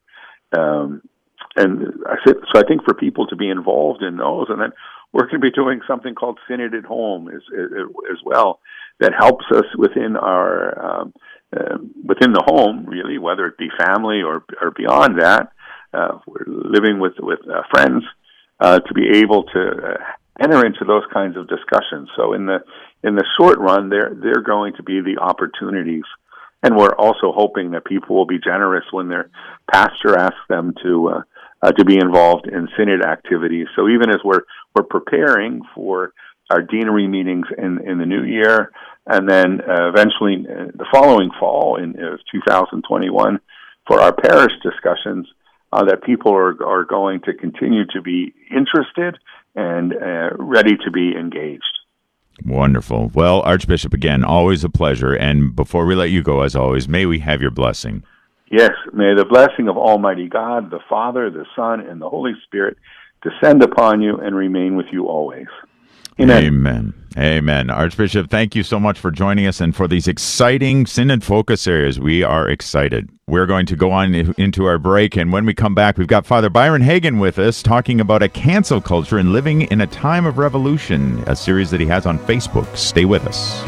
Um, and I said, so I think for people to be involved in those, and then we're going to be doing something called Synod at Home as, as well, that helps us within our um, uh, within the home, really, whether it be family or or beyond that. Uh, we're living with with uh, friends uh, to be able to uh, enter into those kinds of discussions. So in the in the short run, they're they're going to be the opportunities, and we're also hoping that people will be generous when their pastor asks them to uh, uh, to be involved in synod activities. So even as we're we're preparing for our deanery meetings in in the new year, and then uh, eventually uh, the following fall in uh, two thousand twenty-one for our parish discussions. Uh, that people are are going to continue to be interested and uh, ready to be engaged. Wonderful. Well, Archbishop, again, always a pleasure. And before we let you go, as always, may we have your blessing? Yes, may the blessing of Almighty God, the Father, the Son, and the Holy Spirit descend upon you and remain with you always. Amen. Amen. Amen. Archbishop, thank you so much for joining us and for these exciting synod focus areas. We are excited. We're going to go on into our break, and when we come back, we've got Father Byron Hagan with us talking about a cancel culture and living in a time of revolution, a series that he has on Facebook. Stay with us.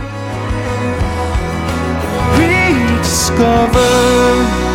Rediscover.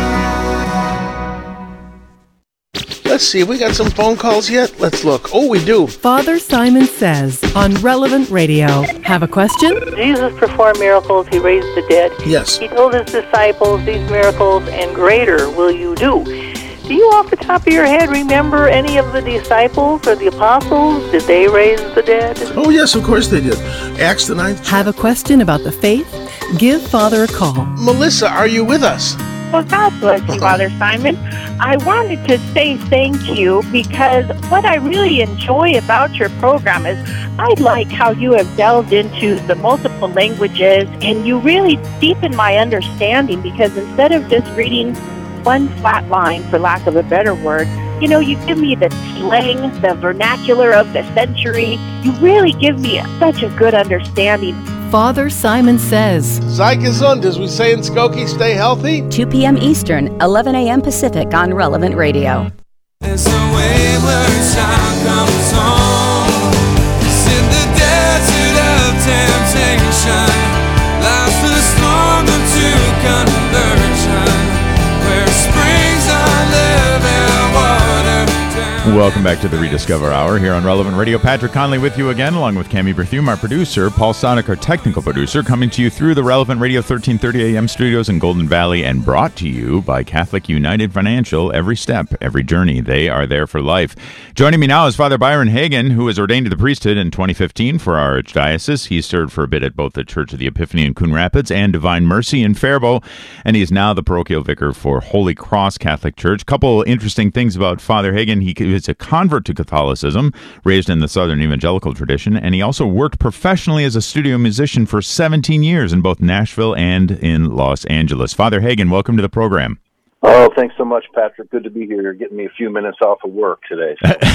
Let's see, we got some phone calls yet? Let's look. Oh, we do. Father Simon Says on Relevant Radio. Have a question? Jesus performed miracles. He raised the dead. Yes. He told his disciples, these miracles and greater will you do. Do you off the top of your head remember any of the disciples or the apostles? Did they raise the dead? Oh, yes, of course they did. Acts the ninth chapter. Have a question about the faith? Give Father a call. Melissa, are you with us? Well, God bless you, Father Simon. I wanted to say thank you because what I really enjoy about your program is I like how you have delved into the multiple languages and you really deepen my understanding because instead of just reading one flat line, for lack of a better word, you know, you give me the slang, the vernacular of the century. You really give me such a good understanding. Father Simon Says. Sei gesund, as we say in Skokie, stay healthy. two p.m. Eastern, eleven a.m. Pacific on Relevant Radio. As a wayward child comes home, it's in the desert of temptation, lies the storm unto conversion, where springs are living water. Welcome back to the Rediscover Hour here on Relevant Radio. Patrick Conley with you again, along with Cami Berthume, our producer, Paul Sonic, our technical producer, coming to you through the Relevant Radio thirteen thirty a.m. studios in Golden Valley and brought to you by Catholic United Financial. Every step, every journey, they are there for life. Joining me now is Father Byron Hagan, who was ordained to the priesthood in twenty fifteen for our archdiocese. He served for a bit at both the Church of the Epiphany in Coon Rapids and Divine Mercy in Faribault, and he is now the parochial vicar for Holy Cross Catholic Church. Couple interesting things about Father Hagan. He is a convert to Catholicism, raised in the Southern Evangelical tradition, and he also worked professionally as a studio musician for seventeen years in both Nashville and in Los Angeles. Father Hagan, welcome to the program. Oh, thanks so much, Patrick. Good to be here. You're getting me a few minutes off of work today.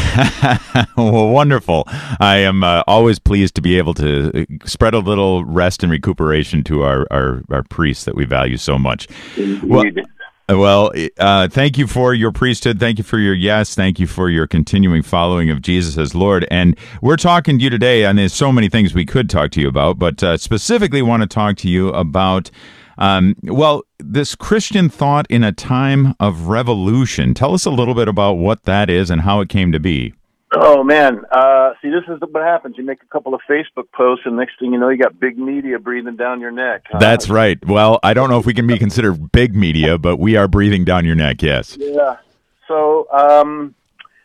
So. Well, wonderful. I am uh, always pleased to be able to spread a little rest and recuperation to our, our, our priests that we value so much. Indeed. Well, Well, uh, thank you for your priesthood. Thank you for your yes. Thank you for your continuing following of Jesus as Lord. And we're talking to you today, and there's so many things we could talk to you about, but uh, specifically want to talk to you about, um, well, this Christian thought in a time of revolution. Tell us a little bit about what that is and how it came to be. Oh, man. Uh, see, this is what happens. You make a couple of Facebook posts, and next thing you know, you got big media breathing down your neck. Huh? That's right. Well, I don't know if we can be considered big media, but we are breathing down your neck, yes. Yeah. So, um,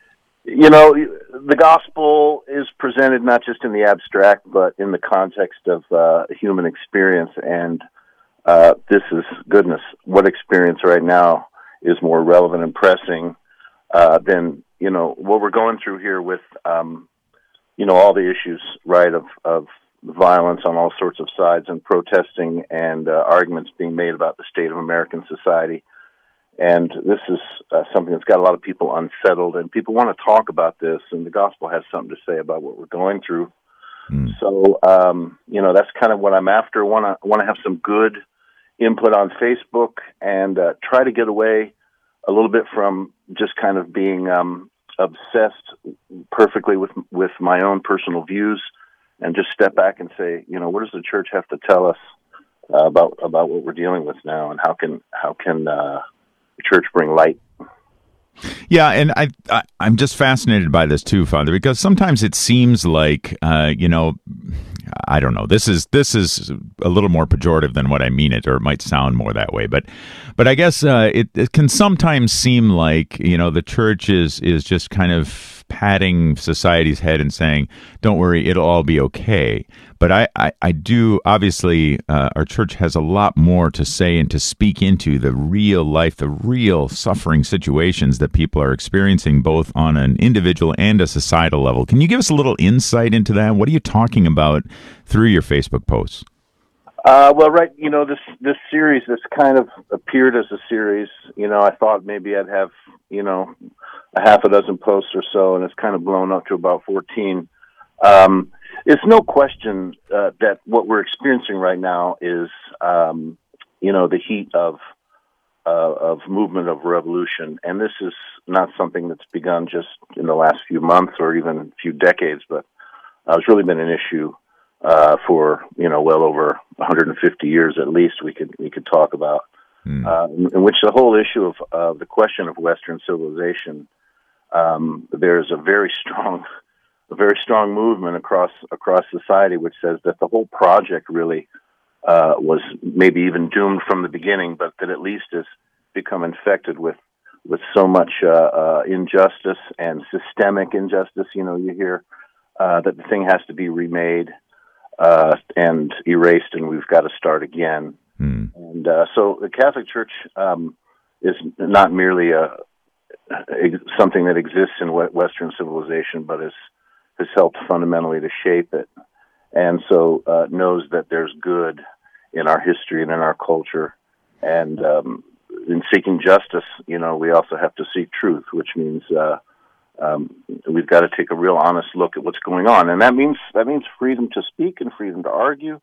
you know, the gospel is presented not just in the abstract, but in the context of uh, human experience. And uh, this is, goodness, what experience right now is more relevant and pressing uh, than you know, what we're going through here with, um, you know, all the issues, right, of, of violence on all sorts of sides and protesting and uh, arguments being made about the state of American society. And this is uh, something that's got a lot of people unsettled, and people want to talk about this, and the gospel has something to say about what we're going through. Mm. So, um, you know, that's kind of what I'm after. Want to want to have some good input on Facebook and uh, try to get away a little bit from just kind of being um, obsessed perfectly with with my own personal views, and just step back and say, you know, what does the church have to tell us uh, about about what we're dealing with now, and how can how can uh, the church bring light? Yeah, and I, I I'm just fascinated by this too, Father, because sometimes it seems like uh, you know, I don't know. This is this is a little more pejorative than what I mean it, or it might sound more that way. But but I guess uh, it, it can sometimes seem like, you know, the church is is just kind of patting society's head and saying, "Don't worry, it'll all be okay." But I, I, I do, obviously, uh, our church has a lot more to say and to speak into the real life, the real suffering situations that people are experiencing, both on an individual and a societal level. Can you give us a little insight into that? What are you talking about through your Facebook posts? Uh, well, right, you know, this this series, this kind of appeared as a series. You know, I thought maybe I'd have, you know, a half a dozen posts or so, and it's kind of blown up to about fourteen. Um, it's no question uh, that what we're experiencing right now is, um, you know, the heat of uh, of movement of revolution, and this is not something that's begun just in the last few months or even a few decades, but uh, it's really been an issue uh, for, you know, well over one hundred fifty years at least. We could we could talk about mm. uh, in which the whole issue of uh, the question of Western civilization. Um, there's a very strong. A very strong movement across across society, which says that the whole project really uh, was maybe even doomed from the beginning, but that at least has become infected with with so much uh, uh, injustice and systemic injustice. You know, you hear uh, that the thing has to be remade uh, and erased, and we've got to start again. Hmm. And uh, so, the Catholic Church um, is not merely a, a something that exists in Western civilization, but is has helped fundamentally to shape it, and so uh, knows that there's good in our history and in our culture. And um, in seeking justice, you know, we also have to seek truth, which means uh, um, we've got to take a real honest look at what's going on, and that means that means freedom to speak and freedom to argue,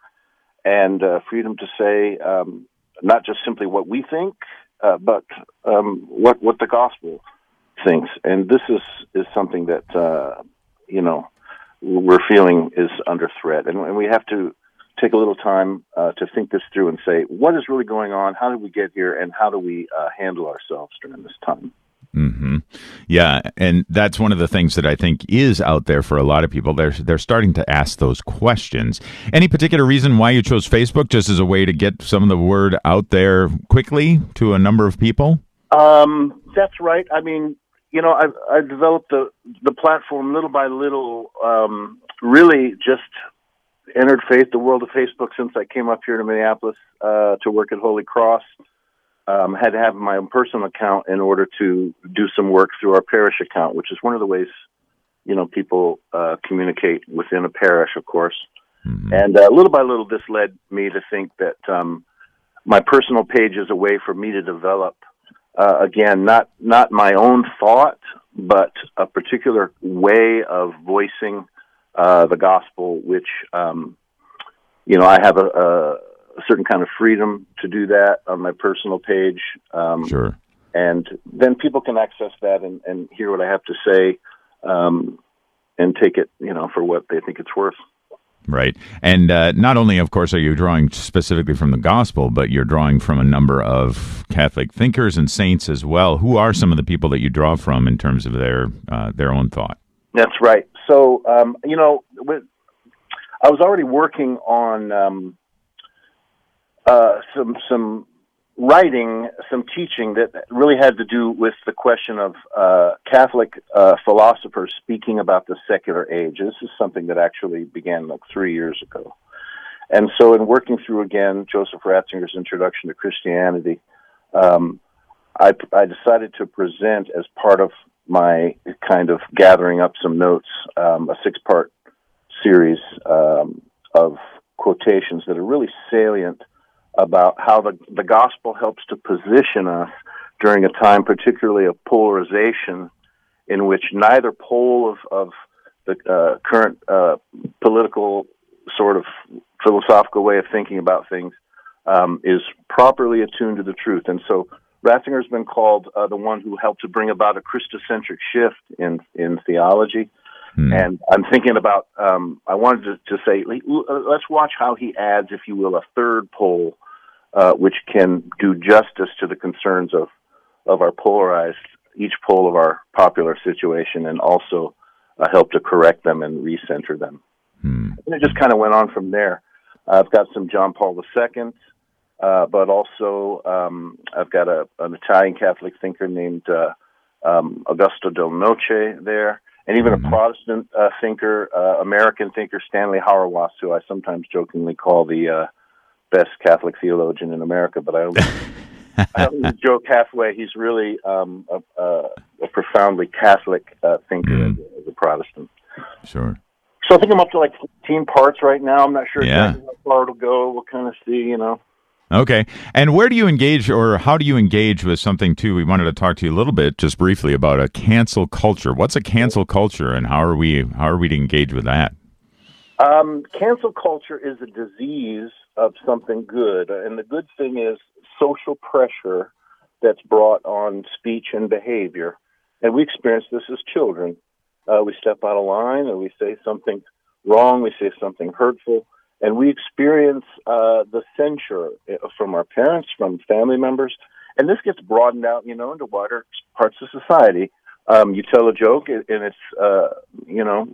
and uh, freedom to say um, not just simply what we think, uh, but um, what what the gospel thinks. And this is is something that. Uh, you know, we're feeling is under threat. And, and we have to take a little time uh, to think this through and say, what is really going on? How did we get here? And how do we uh, handle ourselves during this time? Mm-hmm. Yeah, and that's one of the things that I think is out there for a lot of people. They're, they're starting to ask those questions. Any particular reason why you chose Facebook, just as a way to get some of the word out there quickly to a number of people? Um, that's right. I mean, You know, I've, I've developed the the platform little by little, um, really just entered faith, the world of Facebook, since I came up here to Minneapolis uh, to work at Holy Cross. Um, had to have my own personal account in order to do some work through our parish account, which is one of the ways, you know, people uh, communicate within a parish, of course. Mm-hmm. And uh, little by little, this led me to think that um, my personal page is a way for me to develop Uh, again, not not my own thought, but a particular way of voicing uh, the gospel, which, um, you know, I have a, a certain kind of freedom to do that on my personal page. Um, sure. And then people can access that and, and hear what I have to say um, and take it, you know, for what they think it's worth. Right. And uh, not only, of course, are you drawing specifically from the gospel, but you're drawing from a number of Catholic thinkers and saints as well. Who are some of the people that you draw from in terms of their uh, their own thought? That's right. So, um, you know, with, I was already working on um, uh, some some writing, some teaching that really had to do with the question of uh, Catholic uh, philosophers speaking about the secular age. This is something that actually began like three years ago. And so in working through, again, Joseph Ratzinger's Introduction to Christianity, um, I, I decided to present as part of my kind of gathering up some notes, um, a six-part series um, of quotations that are really salient about how the, the gospel helps to position us during a time particularly of polarization in which neither pole of, of the uh, current uh, political sort of philosophical way of thinking about things um, is properly attuned to the truth. And so Ratzinger's been called uh, the one who helped to bring about a Christocentric shift in, in theology. Hmm. And I'm thinking about, um, I wanted to, to say, let's watch how he adds, if you will, a third pole, uh, which can do justice to the concerns of, of our polarized, each pole of our popular situation, and also uh, help to correct them and recenter them. Hmm. And it just kind of went on from there. Uh, I've got some John Paul the Second, uh, but also um, I've got a, an Italian Catholic thinker named uh, um, Augusto Del Noce there, and even mm-hmm. a Protestant uh, thinker, uh, American thinker, Stanley Hauerwas, who I sometimes jokingly call the uh, best Catholic theologian in America, but I only, I only joke halfway. He's really um, a, a, a profoundly Catholic uh, thinker mm. as, a, as a Protestant. Sure. So I think I'm up to like fifteen parts right now. I'm not sure yeah. exactly how far it'll go. We'll kind of see, you know. Okay. And where do you engage, or how do you engage with something, too? We wanted to talk to you a little bit, just briefly, about a cancel culture. What's a cancel culture, and how are we how are we to engage with that? Um, cancel culture is a disease of something good. And the good thing is social pressure that's brought on speech and behavior. And we experience this as children. Uh, we step out of line, or we say something wrong, we say something hurtful, and we experience uh, the censure from our parents, from family members, and this gets broadened out, you know, into wider parts of society. Um, you tell a joke, and it's, uh, you know,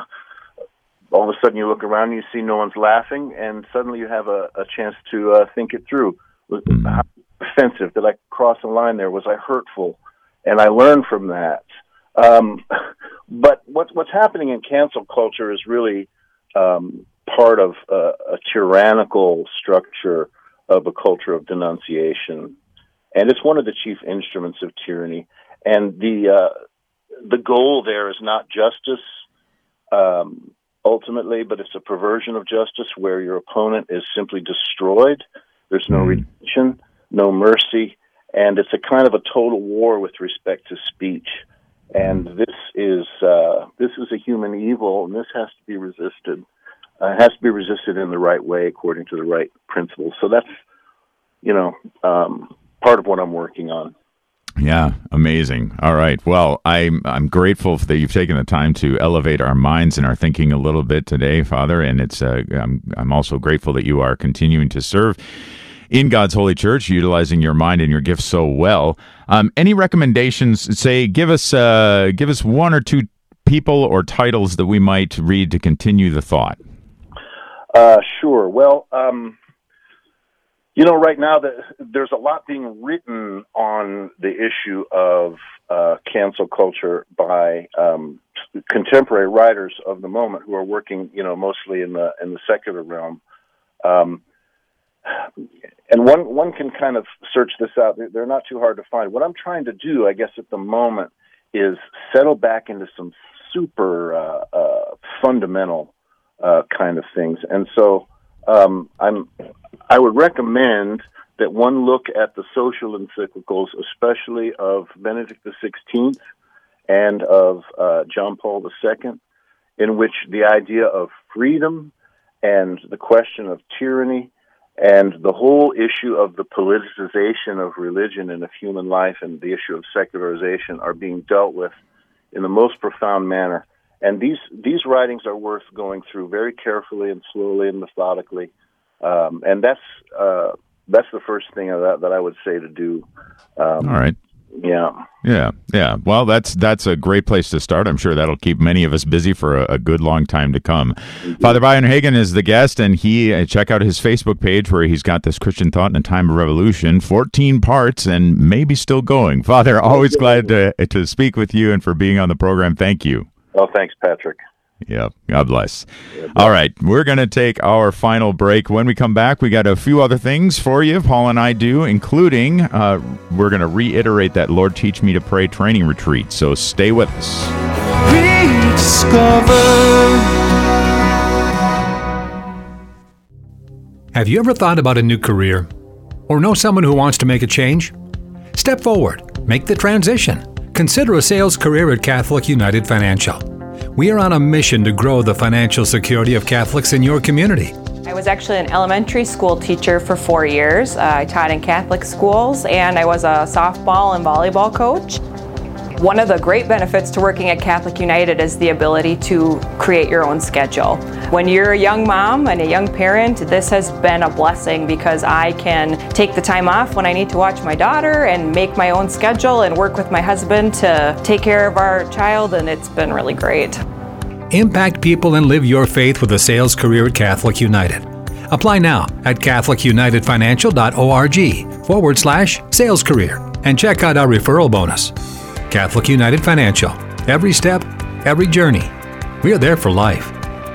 all of a sudden you look around and you see no one's laughing, and suddenly you have a, a chance to uh, think it through. Was how offensive? Did I cross a line there? Was I hurtful? And I learned from that. Um, but what's what's happening in cancel culture is really um, part of uh, a tyrannical structure of a culture of denunciation, and it's one of the chief instruments of tyranny. And the uh, the goal there is not justice um, ultimately, but it's a perversion of justice where your opponent is simply destroyed. There's no redemption, no mercy, and it's a kind of a total war with respect to speech. And this is uh, this is a human evil, and this has to be resisted. Uh, it has to be resisted in the right way, according to the right principles. So that's, you know, um, part of what I'm working on. Yeah, amazing. All right. Well, I'm I'm grateful that you've taken the time to elevate our minds and our thinking a little bit today, Father. And it's uh, I'm I'm also grateful that you are continuing to serve in God's Holy Church, utilizing your mind and your gifts so well. Um, any recommendations? Say, give us uh, give us one or two people or titles that we might read to continue the thought. Uh, sure. Well, um, you know, right now the, there's a lot being written on the issue of uh, cancel culture by um, contemporary writers of the moment who are working, you know, mostly in the in the secular realm. Um, And one one can kind of search this out. They're not too hard to find. What I'm trying to do, I guess, at the moment is settle back into some super uh, uh, fundamental uh, kind of things. And so um, I'm I would recommend that one look at the social encyclicals, especially of Benedict the sixteenth and of uh, John Paul the Second, in which the idea of freedom and the question of tyranny and the whole issue of the politicization of religion and of human life and the issue of secularization are being dealt with in the most profound manner. And these these writings are worth going through very carefully and slowly and methodically. Um, and that's uh, that's the first thing that, that I would say to do. Um, All right. Yeah. Yeah. Yeah. Well, that's that's a great place to start. I'm sure that'll keep many of us busy for a, a good long time to come. Mm-hmm. Father Byron Hagen is the guest, and he uh, check out his Facebook page where he's got this Christian Thought in a Time of Revolution, fourteen parts, and maybe still going. Father, always glad to to speak with you and for being on the program. Thank you. Oh, thanks, Patrick. Yeah, God bless. All right, we're going to take our final break. When we come back, we got a few other things for you, Paul and I do, including uh, we're going to reiterate that Lord Teach Me to Pray training retreat. So stay with us. Rediscover. Have you ever thought about a new career? Or know someone who wants to make a change? Step forward. Make the transition. Consider a sales career at Catholic United Financial. We are on a mission to grow the financial security of Catholics in your community. I I was actually an elementary school teacher for four years. Uh, I taught in Catholic schools, and I was a softball and volleyball coach. One of the great benefits to working at Catholic United is the ability to create your own schedule. When you're a young mom and a young parent, this has been a blessing because I can take the time off when I need to watch my daughter and make my own schedule and work with my husband to take care of our child, and it's been really great. Impact people and live your faith with a sales career at Catholic United. Apply now at catholicunitedfinancial.org forward slash sales career and check out our referral bonus. Catholic United Financial. Every step, every journey. We are there for life.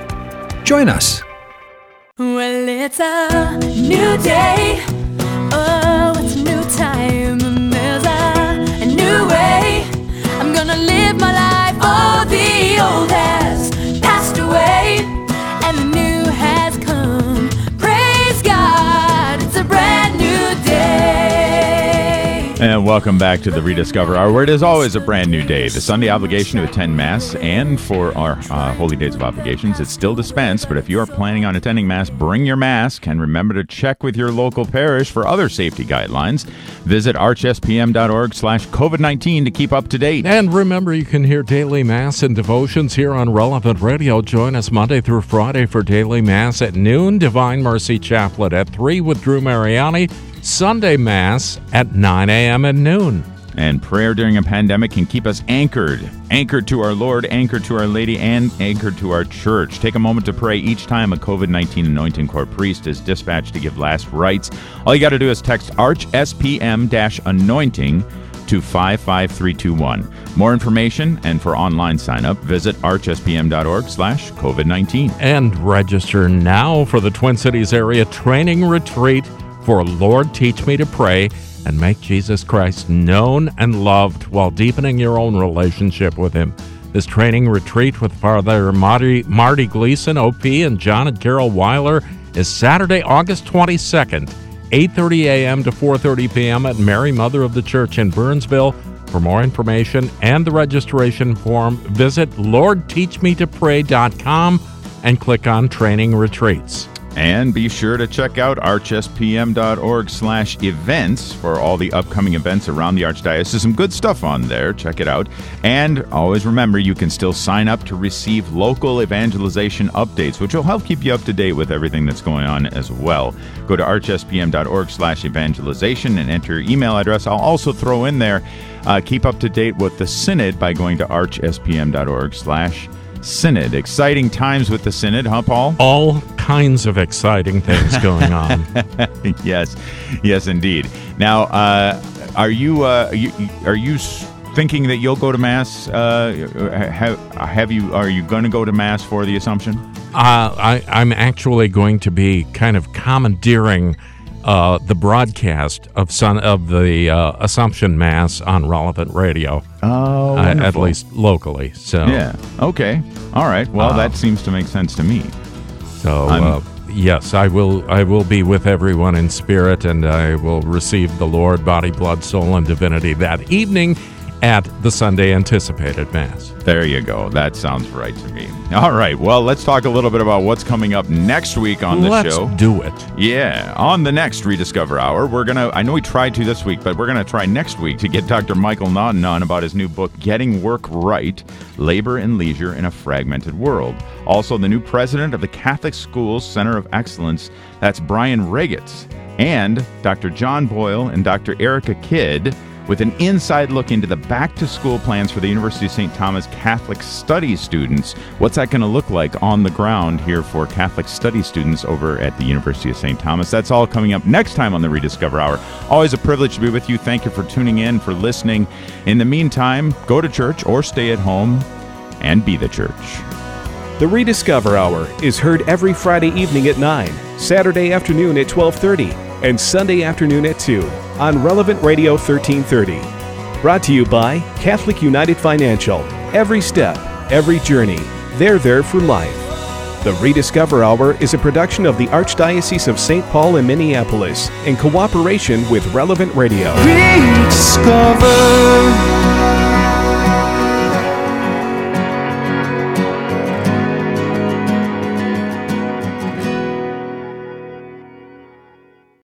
Join us. Well, it's a new day. Oh, it's a new time. And there's a, a new way. I'm gonna live my life. Oh, the old has passed away, and the new has come. Praise God, it's a brand new day. And welcome back to the Rediscover Hour, where it is always a brand new day. The Sunday obligation to attend Mass, and for our uh, Holy Days of Obligations, it's still dispensed. But if you are planning on attending Mass, bring your mask, and remember to check with your local parish for other safety guidelines. Visit archspm.org slash COVID-19 to keep up to date. And remember, you can hear daily Mass and devotions here on Relevant Radio. Join us Monday through Friday for daily Mass at noon, Divine Mercy Chaplet at three with Drew Mariani, Sunday Mass at nine a.m. at noon. And prayer during a pandemic can keep us anchored. Anchored to our Lord, anchored to Our Lady, and anchored to our church. Take a moment to pray each time a COVID nineteen anointing corps priest is dispatched to give last rites. All you got to do is text ArchSPM-anointing to five five three two one. More information and for online sign-up, visit archspm.org slash COVID-19. And register now for the Twin Cities area training retreat for Lord Teach Me to Pray and make Jesus Christ known and loved while deepening your own relationship with Him. This training retreat with Father Marty, Marty Gleason, O P, and John and Carol Weiler is Saturday, August twenty-second, eight thirty a.m. to four thirty p.m. at Mary Mother of the Church in Burnsville. For more information and the registration form, visit lord teach me to pray dot com and click on Training Retreats. And be sure to check out archspm.org slash events for all the upcoming events around the Archdiocese. Some good stuff on there. Check it out. And always remember, you can still sign up to receive local evangelization updates, which will help keep you up to date with everything that's going on as well. Go to archspm.org slash evangelization and enter your email address. I'll also throw in there, uh, keep up to date with the Synod by going to archspm.org slash Synod. Exciting times with the Synod, huh, Paul? All kinds of exciting things going on. Yes, yes, indeed. Now, uh, are you, uh, you are you thinking that you'll go to Mass? Uh, have, have you? Are you going to go to Mass for the Assumption? Uh, I, I'm actually going to be kind of commandeering uh, the broadcast of son of the uh, Assumption Mass on Relevant Radio. Oh, uh, at least locally. So yeah, okay, all right. Well, uh, that seems to make sense to me. So uh, yes, I will. I will be with everyone in spirit, and I will receive the Lord, body, blood, soul, and divinity that evening at the Sunday anticipated Mass. There you go. That sounds right to me. All right. Well, let's talk a little bit about what's coming up next week on the let's show. Let's do it. Yeah. On the next Rediscover Hour, we're going to, I know we tried to this week, but we're going to try next week to get Doctor Michael Naughton on about his new book, Getting Work Right, Labor and Leisure in a Fragmented World. Also, the new president of the Catholic Schools Center of Excellence, that's Brian Regetz, and Doctor John Boyle and Doctor Erica Kidd, with an inside look into the back-to-school plans for the University of Saint Thomas Catholic Studies students. What's that going to look like on the ground here for Catholic Studies students over at the University of Saint Thomas? That's all coming up next time on the Rediscover Hour. Always a privilege to be with you. Thank you for tuning in, for listening. In the meantime, go to church or stay at home and be the church. The Rediscover Hour is heard every Friday evening at nine, Saturday afternoon at twelve thirty, and Sunday afternoon at two on Relevant Radio thirteen thirty. Brought to you by Catholic United Financial. Every step, every journey, they're there for life. The Rediscover Hour is a production of the Archdiocese of Saint Paul in Minneapolis in cooperation with Relevant Radio. Rediscover.